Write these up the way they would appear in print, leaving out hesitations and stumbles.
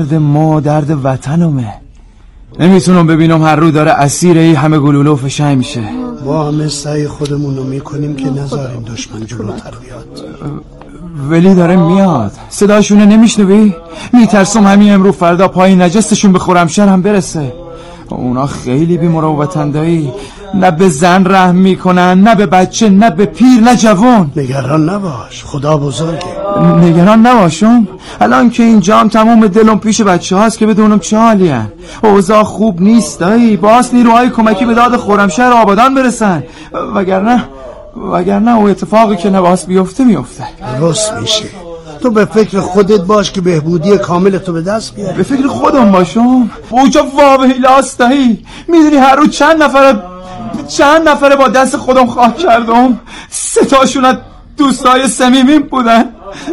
درد ما درد وطنمه. نمیتونم ببینم هر رو داره اسیر این همه گلوله و فشنگ میشه. ما همه سعی خودمون رو میکنیم که نذاریم دشمن جلوتر بیاد. ولی داره میاد. صداشونه نمیشنوی؟ میترسم همین امرو فردا پای نجستشون به خرمشهر هم برسه. اونا خیلی بی‌مروتن دایی. نه به زن رحم میکنن، نه به بچه، نه به پیر، نه جوان. نگران نباش، خدا بزرگه. نگران نباشم؟ الان که اینجا هم تمام دلم پیش بچه هاست که بدونم چه حالی هن. اوضاع خوب نیست دایی. باز نیروهای کمکی به داد خرمشهر آبادان برسن. وگرنه او اتفاقی که نباس بیفته میفته. درست میشه. تو به فکر خودت باش که بهبودی کامل تو به دست بیاری. به فکر خودم باشم؟ اوجا واویل هستایی. میدونی هر روز چند نفره با دست خودم خواه کردم. 3 تاشون دوستای صمیمیم بودن.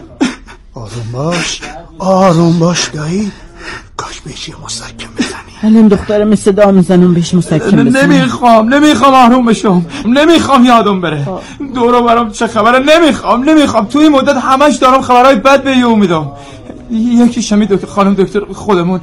آروم باش دایی. کاش بهش مسکن بزنی. الان دخترم صدا میزنم بهش مسکن بزنم. نمیخوام آروم بشم. نمیخوام یادم بره. دورو برام چه خبره نمیخوام. توی این مدت همش دارم خبرهای بد به یه میدم. یکی شمید خانم دکتر خودمون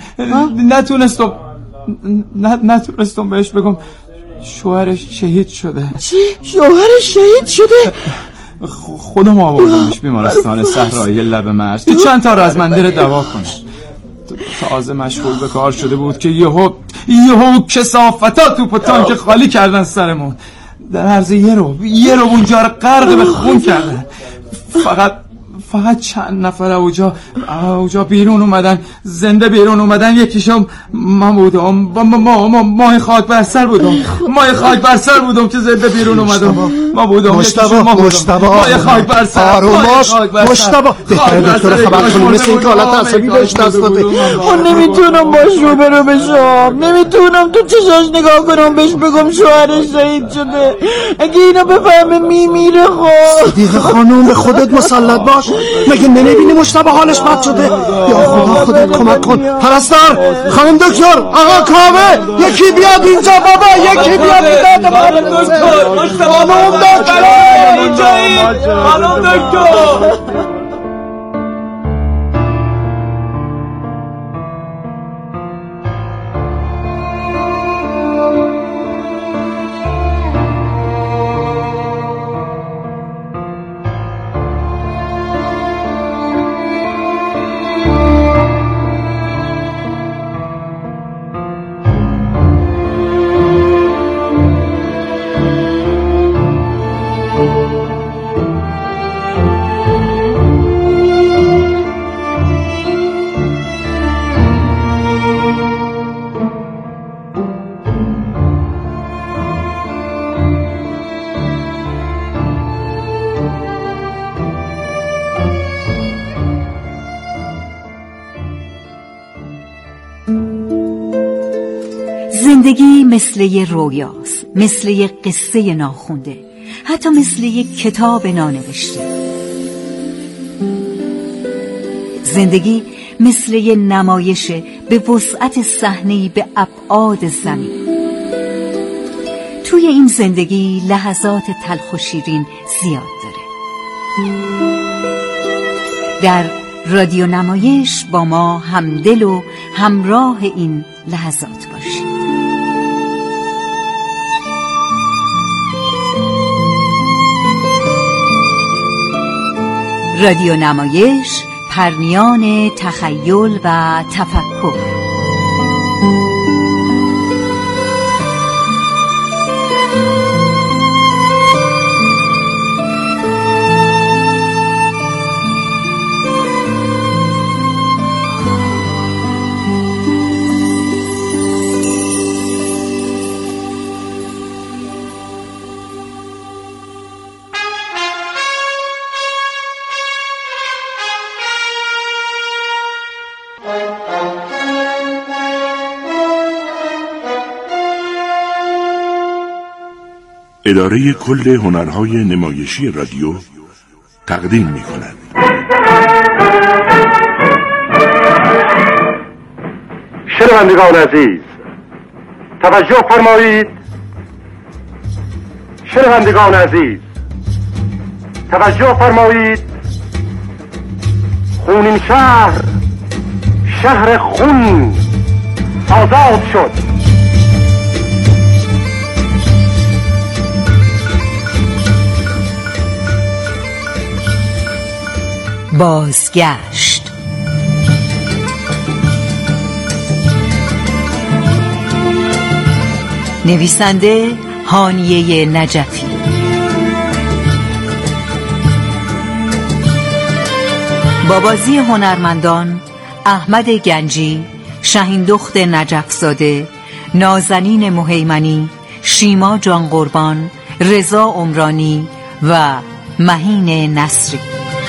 نتونستم بهش بگم شوهرش شهید شده. چی؟ شوهرش شهید شده؟ خودم آوردمش بیمارستان صحرایی لب مرز که چند تا رزمنده دوا کنه. تازه مشغول به کار شده بود که یهو کثافتا توپ و تانک خالی کردن سرمون. در عرض یه رو اونجا رو غرق به خون کردن. فقط چند نفر اوجا بیرون اومدن، زنده بیرون اومدن. یکیشم من بودم. ماه خاک بر سر بودم که زنده بیرون اومدم. ما بودم. مصطفی ماه خاک بر سر. آروم باش مصطفی. دکتر خبر کنی مثل این حالت عصبی بهش دست داده. من نمیتونم باش روبرو بشم. نمیتونم تو چشاش نگاه کنم بهش بگم شوهرش شهید شده. اگه اینا بفهمه میمیره. خب صدیق خانوم به خودت مسلط باش. مگه نمیبینی مصطفی حالش بد شده؟ یا خدا خودت کمک کن. پرستار، خانم دکتر، آقا کاوه، یکی بیاد اینجا بابا. یکی بیاد اینجا. خانم دکتر. زندگی مثل یه رویاست، مثل یه قصه ناخونده، حتی مثل یه کتاب نانوشته. زندگی مثل یه نمایش به وسعت صحنه‌ای به ابعاد زمین. توی این زندگی لحظات تلخ و شیرین زیاد داره. در رادیو نمایش با ما همدل و همراه این لحظات باشید. رادیو نمایش، پرنیان تخیل و تفکر. اداره کل هنرهای نمایشی رادیو تقدیم می‌کند. شنوندگان عزیز توجه فرمایید. شنوندگان عزیز توجه فرمایید. خونین شهر شهر خون آزاد شد. بازگشت. نویسنده هانیه نجفی، با بازی هنرمندان احمد گنجی، شهیندخت نجفزاده، نازنین مهیمنی، شیما جان قربان، رضا عمرانی و مهین نصری.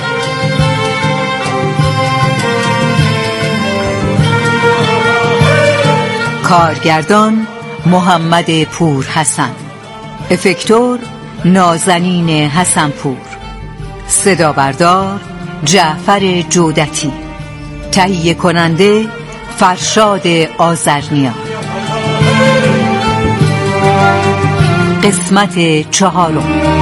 کارگردان محمد پور حسن، افکتور نازنین حسنپور، صدا بردار جعفر جودتی، تهیه کننده فرشاد آذرنیا. قسمت 4.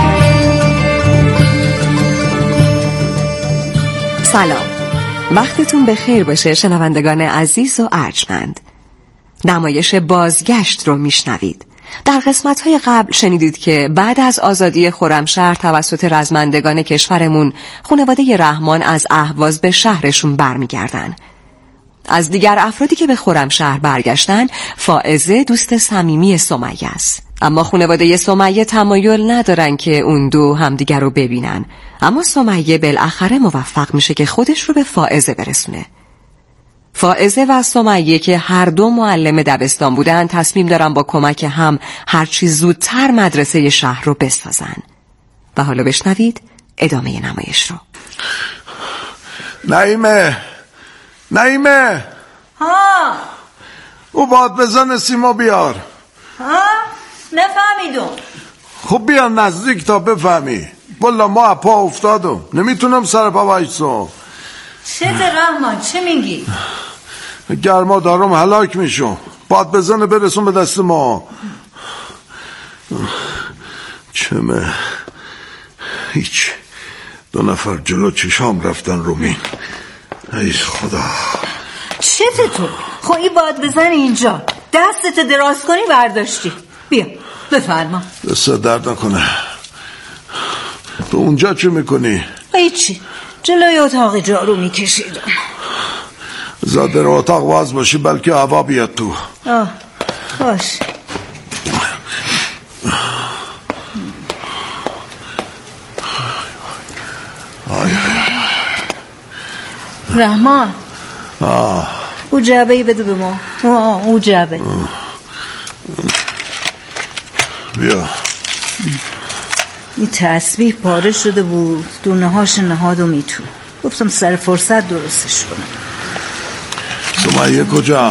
سلام، وقتتون بخیر باشه شنوندگان عزیز و ارجمند. نمایش بازگشت رو میشنوید. در قسمت‌های قبل شنیدید که بعد از آزادی خرمشهر توسط رزمندگان کشورمون، خانواده رحمان از اهواز به شهرشون برمیگردن. از دیگر افرادی که به خرمشهر برگشتن، فائزه دوست صمیمی سمیه است. اما خانواده سمیه تمایل ندارن که اون دو همدیگر رو ببینن. اما سمیه بالاخره موفق میشه که خودش رو به فائزه برسونه. فائزه و سمیه که هر دو معلم دبستان بودن، تصمیم دارن با کمک هم هرچی زودتر مدرسه شهر رو بسازن. و حالا بشنوید ادامه نمایش رو. نعیمه ها، او باد بزن سیما بیار. ها، نفهمیدم. خب بیا نزدیک تا بفهمی. والا ما اپا افتادم، نمیتونم سر پا وایسم. چه رحمان، چه میگی؟ گرما دارم هلاک میشم. باد بزنه برسون به دست ما. چمه هیچ. 2 نفر جلو چشام رفتن رومین. ای خدا. چته تو؟ خب این باد بزن اینجا، دستت دراز کنی برداشتی. بیا بفرما. دست درد نکنه. تو اونجا چه میکنی؟ هیچی، جلوی اتاق جارو میکشیدم. زاده رو اتاق باز باشی بلکه هوا بیاد تو. باش. رحمان، او جعبه‌ای بده به ما. او جعبه. بیا. این تسبیح پاره شده بود، دونه هاش نهادم تو. گفتم سر فرصت درستش کنم. سمیه کجا؟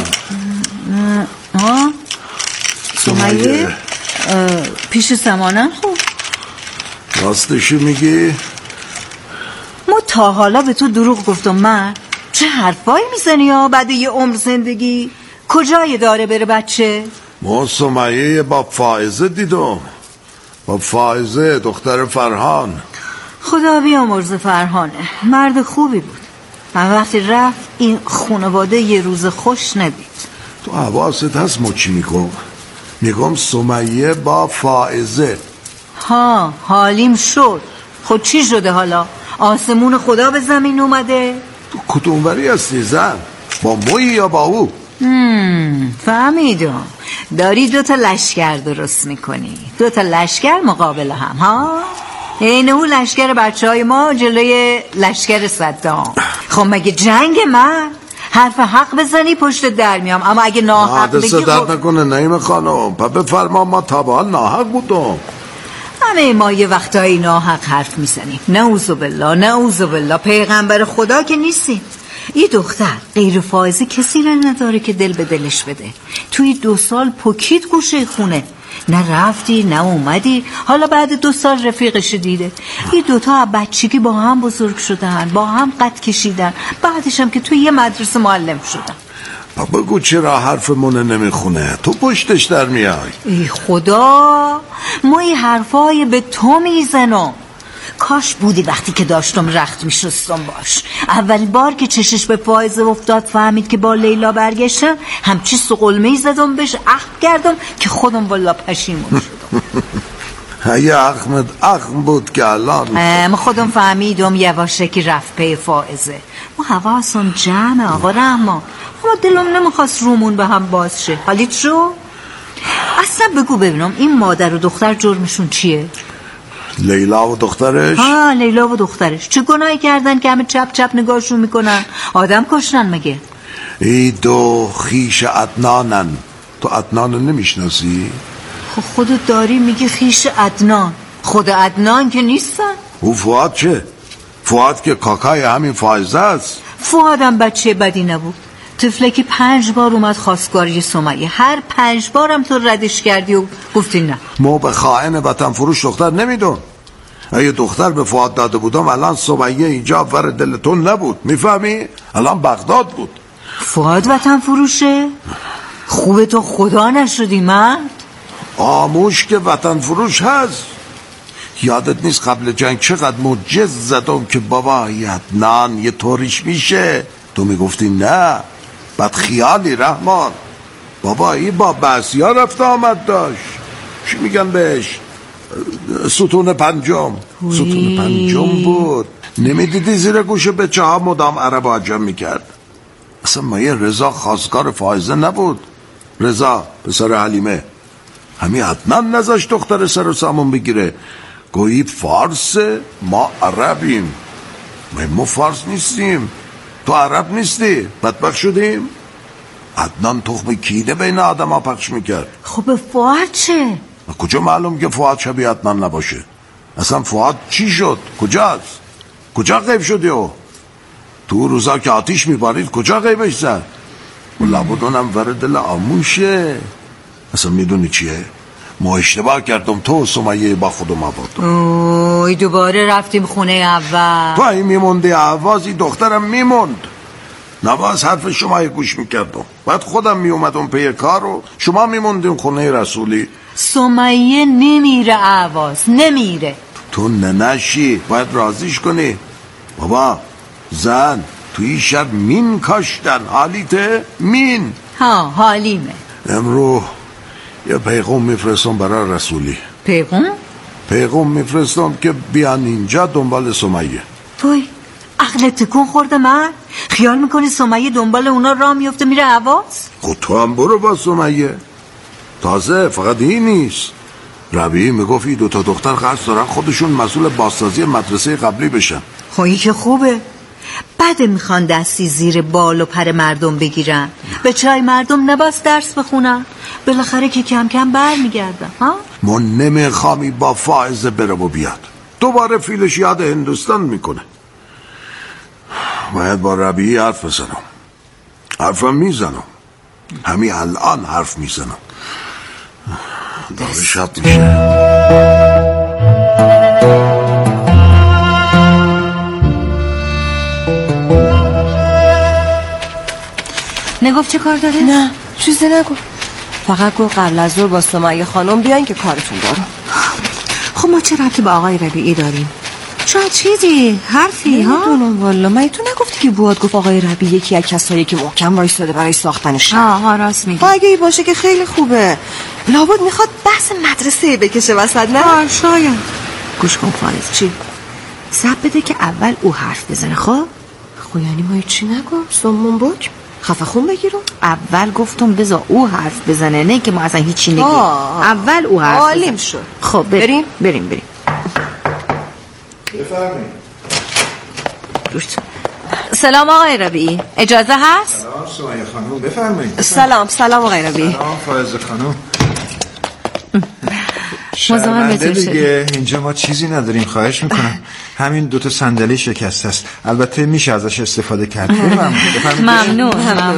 سمیه پیش سمانم. خوب راستشو میگی؟ ما تا حالا به تو دروغ گفتم؟ من چه حرفایی میزنی ها؟ بعد یه عمر زندگی کجای داره بره بچه؟ ما سمیه با فائزه دیدم. با فائزه دختر فرهان. خدا بیامرز فرهانه، مرد خوبی بود. من وقتی رفت این خانواده یه روز خوش ندید. تو حواست هست ما چی میگم سمیه با فائزه. ها، حالیم شد. خود چی شده حالا؟ آسمون خدا به زمین اومده؟ تو کدوموری هستی زن؟ با مویی یا با او؟ فهمیدم. داری 2 لشکر درست میکنی، 2 لشکر مقابل هم. ها، اینه او لشکر بچه های ما جلوی لشکر صدام. خب مگه جنگ من؟ حرف حق بزنی پشت در میام، اما اگه ناحق بگی دست درد نکنه نعیم خانم. پا بفرما ما تا به حال ناحق بودم. همه ما یه وقتایی ناحق حرف میزنیم. نعوذ بالله، نعوذ بالله. پیغمبر خدا که نیستیم. این دختر غیر فائزه کسی را نداره که دل به دلش بده. توی 2 سال پکید گوشه خونه، نه رفتی نه اومدی. حالا بعد 2 سال رفیقش دیده. این 2 تا بچگی با هم بزرگ شدن، با هم قد کشیدن، بعدش هم که توی یه مدرسه معلم شدن. بگو چرا حرفمون نمیخونه؟ تو پشتش در میای. ای خدا، ما این حرفای به تو میزنم. کاش بودی وقتی که داشتم رخت میشستم باش. اول بار که چشش به فائزه افتاد فهمید که با لیلا برگشتم، همچی سقلمه‌ای زدم بهش عقد کردم که خودم والا پشیمون شدم. اگه اخم بود که الان ما خودم فهمیدم یواشکی رفت پی فائزه. ما حواسم جمعه آقا رحمان، ما دلم نمیخواست رومون به هم باز شه. حالیت شو؟ اصلا بگو ببینم این مادر و دختر جرمشون چیه؟ لیلا و دخترش؟ لیلا و دخترش چه گناهی کردن که همه چپ چپ نگاهشون میکنن؟ آدم کشتن مگه؟ ای دو خیش عدنانن. تو عدنان نمیشناسی؟ خودت داری میگی خیش عدنان، خود عدنان که نیستن. او فؤاد چه؟ فؤاد که کاکای همین فائزه است. فؤادم بچه بدی نبود، طفلکی 5 بار اومد خواستگاری سمیه، هر 5 بارم تو ردش کردی و گفتی نه. ما به خائن وطن فروش دختر نمیدون. اگه دختر به فؤاد داده بودم الان سمیه اینجا ور دلتون نبود، میفهمی؟ الان بغداد بود. فؤاد وطن فروشه؟ خوبه تو خدا نشدی مرد؟ آموش که وطن فروش هست. یادت نیست قبل جنگ چقدر مجز زدم که بابا عدنان یه طوریش میشه، تو میگفتی نه، بعد خیالی رحمان. بابا این با بحثی ها رفت آمد داشت، چی میگن بهش؟ ستون پنجم بود. نمیدیدی زیر گوش بچه ها مدام عرب عجم میکرد؟ اصلا مایه رضا خواستگار فائزه نبود. رضا پسر حلیمه، همین عدنان نذاشت دختر سر و سامون بگیره. گویی فارسه، ما عربیم. ما فارس نیستیم، تو عرب نیستی، بدبخت شدیم. عدنان تخم کینه بین آدم ها پخش میکرد. خب فؤاد چه؟ کجا معلوم که فؤاد شبیه عدنان نباشه؟ اصلا فؤاد چی شد؟ کجاست؟ کجا غیب شدی او؟ تو روزا که آتیش میبارید کجا غیبش زد؟ و لابدونم ور دل آموشه. اصلا میدونی چیه؟ ما اشتباه کردم، تو سمیه با خودم آوردم. اوی دوباره رفتیم خونه اول. تو این میموندی عوازی دخترم میموند. نواز حرف شما گوش میکردم، بعد خودم میومدم پی کار و شما میموندیم خونه رسولی. سمیه نمیره عواز، نمیره. تو ننشی، باید رازیش کنی. بابا زن توی شهر مین کاشتن، حالیته مین. حالیمه. امرو یه پیغام میفرستم برای رسولی. پیغام میفرستم که بیان اینجا دنبال سمیه. توی عقلت تکون خورده من؟ خیال میکنی سمیه دنبال اونا راه میفته میره عواز؟ خود تو هم برو با سمیه. تازه فقط این نیست، ربیعی میگفت این 2 دختر قصد دارن خودشون مسئول بازسازی مدرسه قبلی بشن. خب این که خوبه. بعد میخوان دستی زیر بال و پر مردم بگیرن، به چای مردم نباس درس بخونن، بالاخره که کم کم بر میگردن. من نمیخوامی با فائزه بره و بیاد، دوباره فیلش یاد هندوستان میکنه. باید با ربیعی حرف بزنم. حرفم میزنم، همین الان حرف میزنم. داره شب میشه. نگفت چه کار داره؟ نه چیزی نگفت، فقط گفت قبل از ظهر با سمیه خانم بیاین که کارتون دارم. خب ما چه ربطی با آقای ربیعی داریم؟ شاید چیزی حرفی ها؟ نمیدونم والا. من تو نگفتی که بواد گفت آقای ربیعی یکی از کسایی که محکم وایساده برای ساختن شهر؟ راست میگی. اگه ای باشه که خیلی خوبه، لابد میخواد بحث مدرسه بکشه وسط. نه شاید. گوش کن فائز، چی؟ سب بده که اول او حرف بزنه. خب یعنی ما چی نگم؟ سمون بک خفه خون بگیرم. اول گفتم بذار او حرف بزنه، نه که ما اصلا هیچی نگیم. اول او حرف عالم شد. خب بریم. بفرمایید. سلام آقای ربیعی، اجازه هست؟ سلام سمیه خانم، بفرمایید. سلام آقای ربیعی. سلام فائزه خانم. شرمنده دیگه، اینجا ما چیزی نداریم، خواهش میکنم. همین 2 صندلی شکسته است، البته میشه ازش استفاده کرد. ممنون.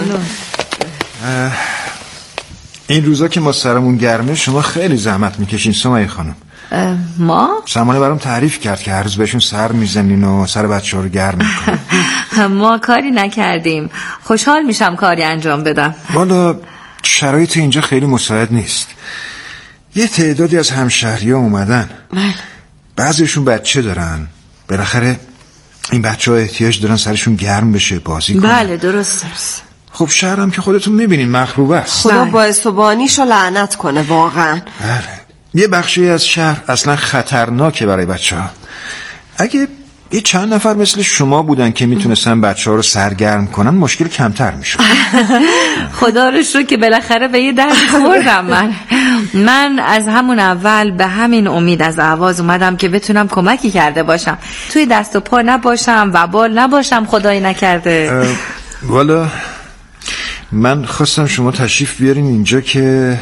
این روزا که ما سرمون گرمه شما خیلی زحمت میکشین سمیه خانم. ما؟ سمانه برام تعریف کرد که هر روز بهشون سر میزنین و سر بچه ها رو گرم میکنین. ما کاری نکردیم، خوشحال میشم کاری انجام بدم. والا شرایط اینجا خیلی مساعد نیست. یه تعدادی از همشهری ها اومدن. بعضیشون بچه دارن، بالاخره این بچه ها احتیاج دارن سرشون گرم بشه، بازی کنن. بله درست. خب شهرم که خودتون میبینین مخروبه است. خدا باعث و بانیشو لعنت کنه واقعا. بله یه بخشی از شهر اصلا خطرناکه برای بچه ها. اگه یه چند نفر مثل شما بودن که میتونستن بچه ها رو سرگرم کنن مشکل کمتر میشد. خدا رو شکر که بالاخره به یه درد خوردم. من از همون اول به همین امید از اهواز اومدم که بتونم کمکی کرده باشم، توی دست و پا نباشم، وبال نباشم، خدایی نکرده. والا من خواستم شما تشریف بیارین اینجا که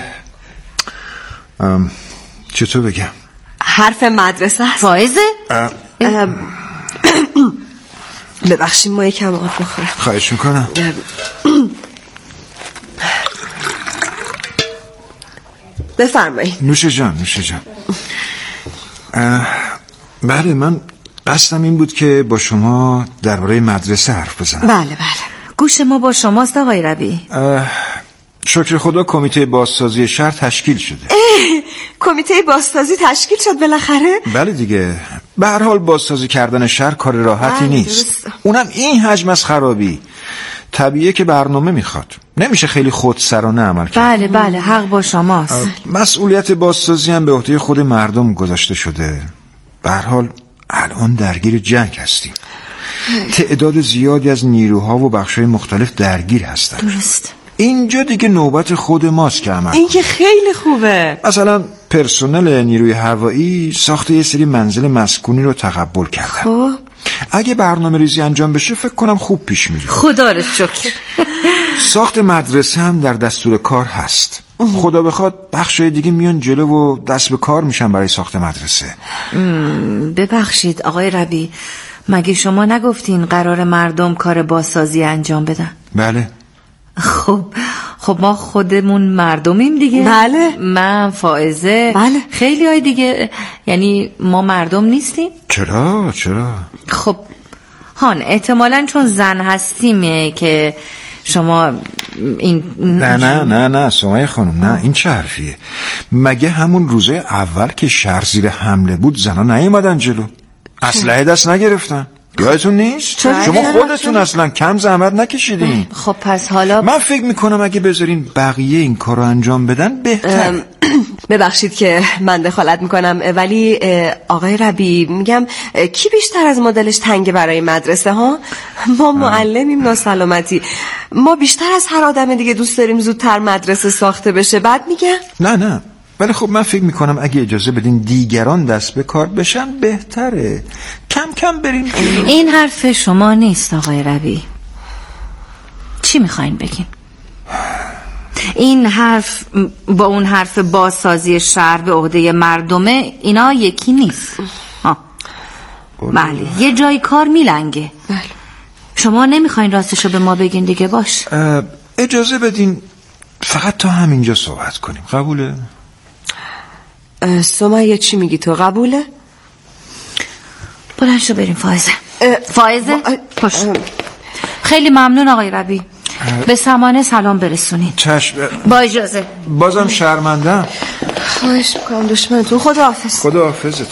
چطور بگم، حرف مدرسه هست. فائزه؟ ببخشید ما یکم آب بخورم. خواهش میکنم. بفرمایید. نوش جان. بله من قصدم این بود که با شما درباره مدرسه حرف بزنم. بله گوش ما با شماست آقای ربیع. شکر خدا کمیته بازسازی شهر تشکیل شده. کمیته بازسازی تشکیل شد بالاخره؟ بله دیگه، به هر حال بازسازی کردن شهر کار راحتی نیست. اونم این حجم از خرابی. طبیعیه که برنامه میخواد، نمیشه خیلی خودسرانه عمل کرد. بله حق با شماست. مسئولیت بازسازی هم به عهده خود مردم گذاشته شده. به هر حال الان درگیر جنگ هستیم، تعداد زیادی از نیروها و بخش‌های مختلف درگیر هستن. درست. اینجا دیگه نوبت خود ماست که عمل. این که خیلی خوبه. مثلا پرسنل نیروی هوایی ساخته یه سری منزل مسکونی رو تقبل کردن. خب اگه برنامه ریزی انجام بشه فکر کنم خوب پیش میره. خدا رو شکر. ساخت مدرسه هم در دستور کار هست. خدا بخواد بخشای دیگه میان جلو و دست به کار میشن برای ساخت مدرسه. ببخشید آقای ربیع، مگه شما نگفتین قرار مردم کار بازسازی انجام بدن؟ بله. خب ما خودمون مردمیم دیگه. بله. من فائزه. بله. خیلی های دیگه. یعنی ما مردم نیستیم؟ چرا؟ خب هان احتمالاً چون زن هستیمه که شما این نه سمیه خانم، نه این چه حرفیه؟ مگه همون روزه اول که شهر زیر حمله بود زنا نیومدن جلو، اسلحه دست نگرفتن؟ یادتون نیست؟ شما خودتون اصلا کم زحمت نکشیدین. خب پس حالا من فکر میکنم اگه بذارین بقیه این کارو انجام بدن بهتر. ببخشید که من دخالت میکنم، ولی آقای ربیع میگم کی بیشتر از مدلش تنگه برای مدرسه ها؟ ما معلمیم ناسلامتی، ما بیشتر از هر آدم دیگه دوست داریم زودتر مدرسه ساخته بشه. بعد میگم نه ولی خب من فکر میکنم اگه اجازه بدین دیگران دست به کار بشن بهتره، کم کم بریم. این حرف شما نیست آقای ربیع. چی میخواین بگین؟ این حرف با اون حرف بازسازی شهر به عهده مردمه، اینا یکی نیست. بله یه جای کار میلنگه. بله. شما نمیخواین راستشو به ما بگین دیگه؟ باش اجازه بدین فقط تا همینجا صحبت کنیم، قبوله؟ سمیه چی میگی تو، قبوله؟ بلند شو بریم. فائزه پاش. خیلی ممنون آقای ربیع، به سمانه سلام برسونین. چشم. با اجازه. بازم شرمندم. خواهش میکنم دشمنتون. خداحافظتون.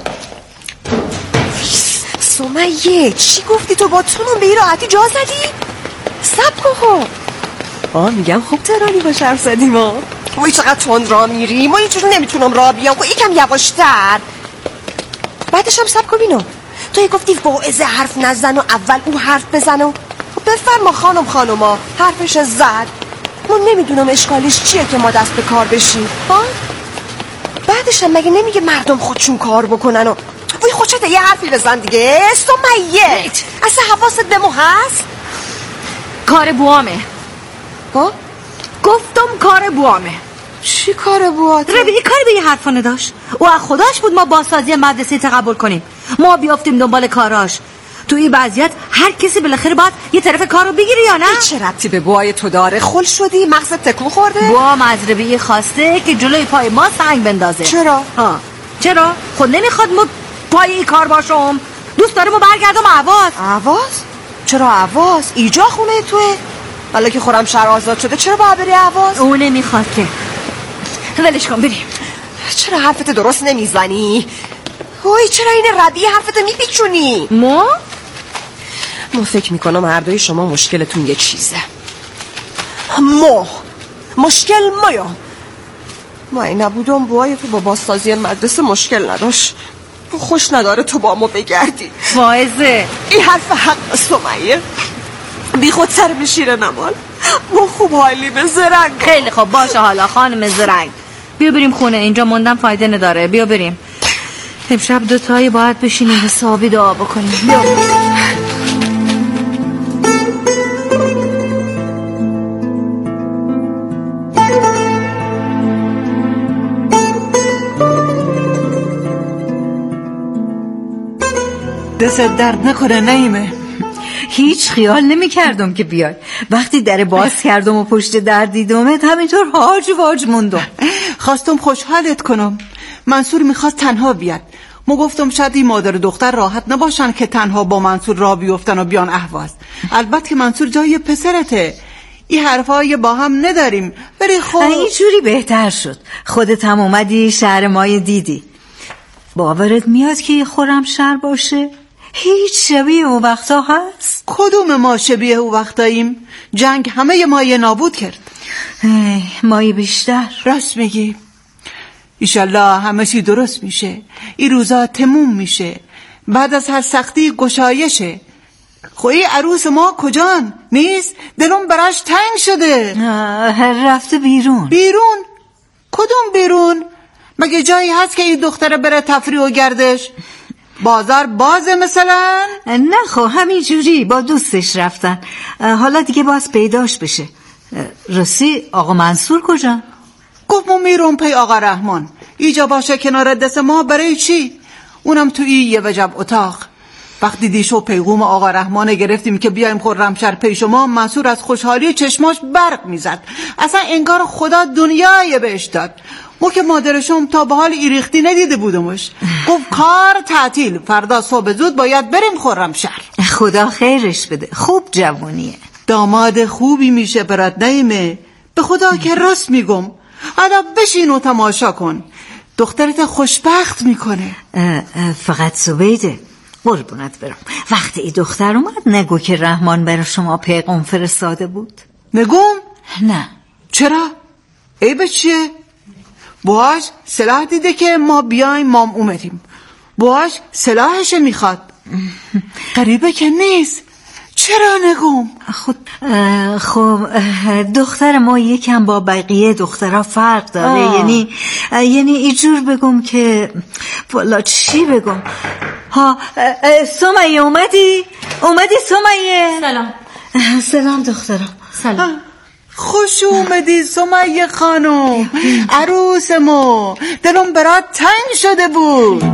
سمیه چی گفتی تو؟ با تونم به این راحتی جا زدی؟ صبر کن. خب میگم خوب ترانی با حرف زدیم. وای چقدر تند راه میری، ما اینجور نمیتونم راه بیام. یکم یواشتر. بعدش هم صبر کن بینو، تو گفتی فائزه حرف نزن و اول او حرف بزنه و بفرما خانوما حرفش زد. ما نمیدونم اشکالش چیه که ما دست به کار بشیم. بعدش هم مگه نمیگه مردم خودشون کار بکنن و وای خوشته یه حرفی بزن دیگه. سمیه اصلا حواست به ما هست؟ کار بوامه. گفتم کار بوامه. چی کار بوات؟ ربیع کاری به یه حرفا نداشت. او از خداش بود ما بازسازی مدرسه تقبل کنیم، ما بیافتیم دنبال کاراش. تو این وضعیت هر کسی بالاخره باید یه طرف کارو بگیره یا نه؟ چه ربطی به بوای تو داره؟ خل شدی؟ مغزت تکون خورده؟ بوام از ربیع خواسته که جلوی پای ما سنگ بندازه. چرا؟ چرا؟ خود نمیخواد ما پای این کار باشم، دوست داره ما برگردم اهواز. چرا اهواز؟ ایجا خونه توه؟ حالا که خورم شهر آزاد شده چرا باید بری اهواز؟ او نمیخواد که. ولش کن بریم. چرا حرفت درست نمیزنی؟ وای چرا این ردیه حرفتو میپیچونی؟ ما فکر میکنم هر دوی شما مشکلتون یه چیزه. مشکل ما این نبودم بوهای تو با بازسازی مدرسه مشکل نداشت. خوش نداره تو با ما بگردی. فائزه این حرف حق سمیه. بی خود سر به شیر نمال. ما خوب حالیم زرنگ. خیلی خوب باشه حالا خانم زرنگ، بیا بریم خونه، اینجا موندن فایده نداره. بیا بریم امشب دوتایی باید بشینیم حسابی دعا بکنیم. بیا دست درد نکنه نعیمه. هیچ خیال نمی کردم که بیای. وقتی در باز کردم و پشت در دیدمت همینطور هاج واج موندم. خواستم خوشحالت کنم. منصور میخواست تنها بیاد. ما گفتم شاید این مادر دختر راحت نباشن که تنها با منصور راه بیفتن و بیان اهواز. البته که منصور جای پسرته. این حرفای با هم نداریم. ولی خب اینجوری بهتر شد. خودت هم اومدی شهر مای دیدی. باورت میاد که یه خرمشهر باشه؟ هیچ شبیه او وقتا هست؟ کدوم ما شبیه او وقتاییم؟ جنگ همه مایه نابود کرد. مایه بیشتر. راست میگی. ایشالله همه چی درست میشه. این روزا تموم میشه. بعد از هر سختی گشایشه. خوی عروس ما کجان؟ نیست؟ دلم براش تنگ شده. رفته بیرون. بیرون؟ کدوم بیرون؟ مگه جایی هست که این دختره بره تفریح و گردش؟ بازار بازه مثلا؟ نه خب همین جوری با دوستش رفتن. حالا دیگه باز پیداش بشه. راستی آقا منصور کجا؟ گفت ما میرم پی آقا رحمان. ایجا باشه کنار دست ما برای چی؟ اونم توی یه وجب اتاق. وقتی دیشو پیغوم آقا رحمان گرفتیم که بیایم خرمشهر پی شما، منصور از خوشحالی چشماش برق میزد. اصلا انگار خدا دنیای بهش داد. ما که مادرشم تا به حال ایریختی ندیده بودمش. گفت کار تعطیل، فردا صبح زود باید بریم خرمشهر. خدا خیرش بده، خوب جوونیه. داماد خوبی میشه برات نعیمه. به خدا که راست میگم. حالا بشین و تماشا کن، دخترت خوشبخت میکنه. فقط زبیده قربونت برم، وقتی این دختر اومد نگو که رحمان برای شما پیغام فرستاده بود. نگم؟ نه. چرا؟ عیبه چیه؟ باش سلاح دیده که ما بیایم مام اومدیم. باش سلاحش میخواد. قریبه که نیست. چرا نگم؟ خب دختر ما یکم با بقیه دخترها فرق داره. یعنی اینجور بگم که والا چی بگم. سمیه اومدی سمیه؟ سلام دخترم. سلام. خوش اومدی سمیه خانم، عروس ما. دلم برات تنگ شده بود.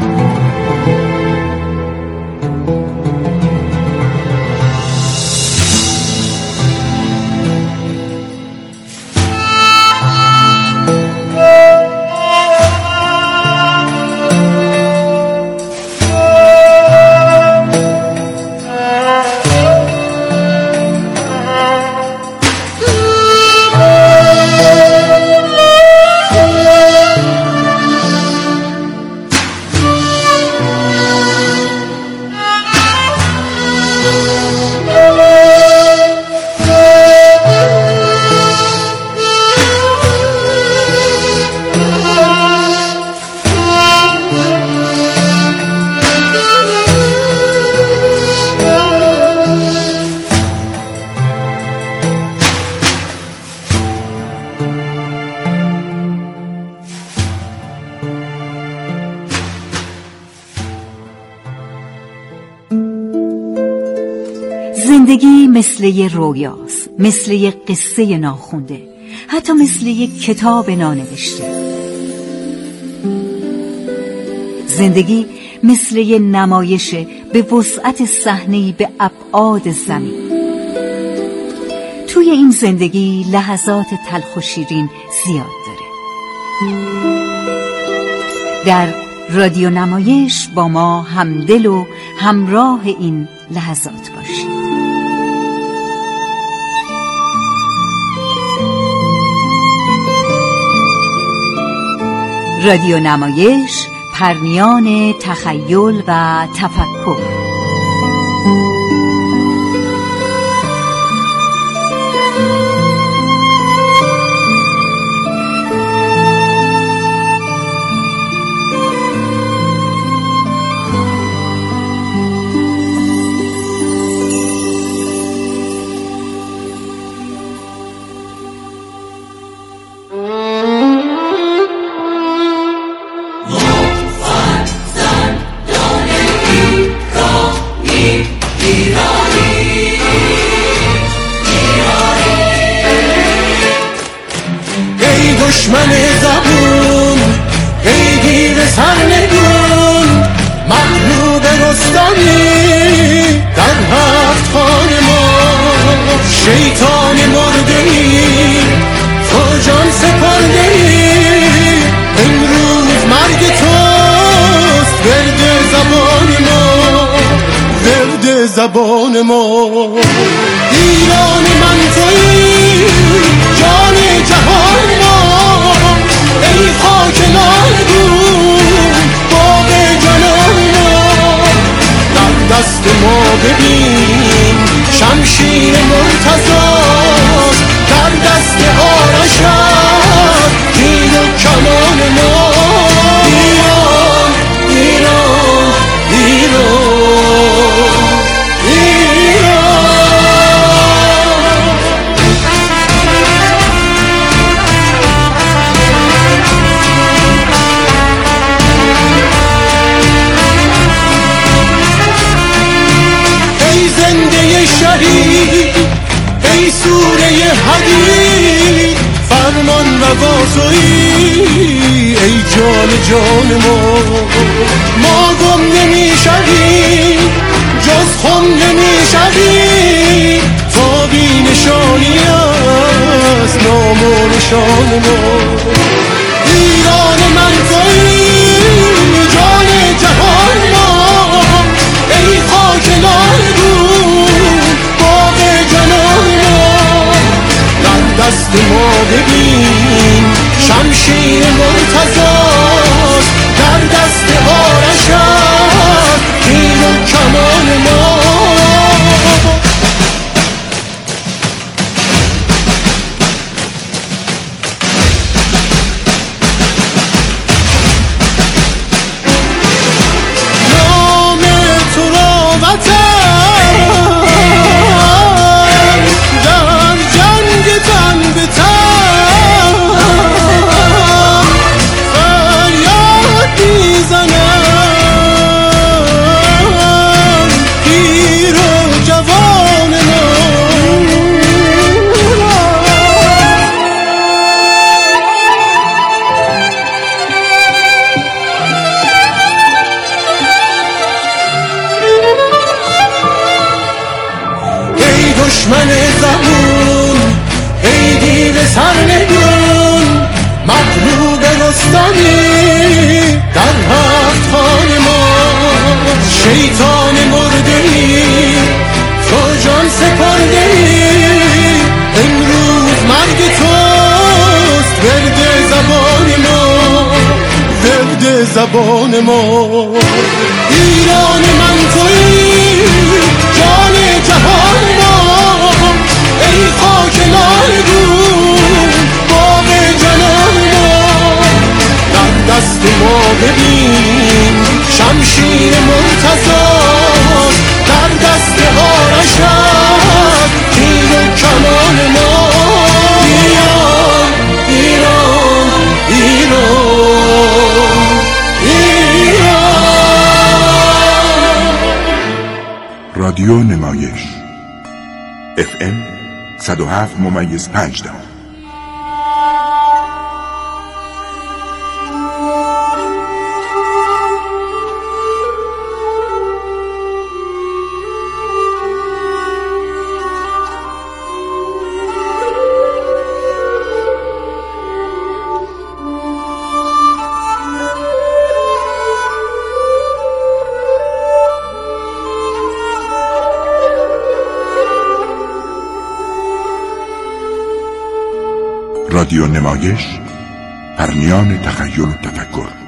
زندگی مثل یه رویاست، مثل یه قصه ناخونده، حتی مثل یه کتاب نانوشته. زندگی مثل یه نمایشه به وسعت صحنه‌ای به ابعاد زمین. توی این زندگی لحظات تلخ و شیرین زیاد داره. در رادیو نمایش با ما همدل و همراه این لحظات باشید. رادیو نمایش پرنیان تخیل و تفکر. دشمن زبون ای دیر سرنگون مغلوب رستمی در هفت خان ما، شیطان مرده‌ای تو جان سپرده‌ای، امروز مرگ توست ورد زبان ما، ورد زبان ما. ایران من تویی جان جهان ما، ای خاک نارگون باغ جنان ما. در دست ما ببین شمشیر مرتضاست، در دست آرش است تیر و کمان ما. ایران ایران ایران ای سوره حدید فرمان رواصویی، ای جان جان ما گم نمی شویم جز خم نمی شویم، تا بی نشانی است نام و نشان ما. ایران من تویی جان جهان ما، ای خاک نارگون باغ جنان ما. در دست ما ببین شمشیر مرتضاست، در دست آرش است تیر و کمان ما. دشمن زبون ای دیر سرنگون مغلوب رستمی در هفت خان ما، شیطان مرده‌ای تو جان سپرده‌ای، امروز مرگ توست ورد زبان ما، ورد زبان ما. ایران من تویی جان جهان ما، ای خاک نارگون باغ جنان ما. در دست ما ببین شمشیر مرتضاست، در دست آرش است تیر و کمان ما. ایران ایران ایران رادیو نمایش FM 107.5. رادیو نمایش، پرنیان تخیل و تفکر.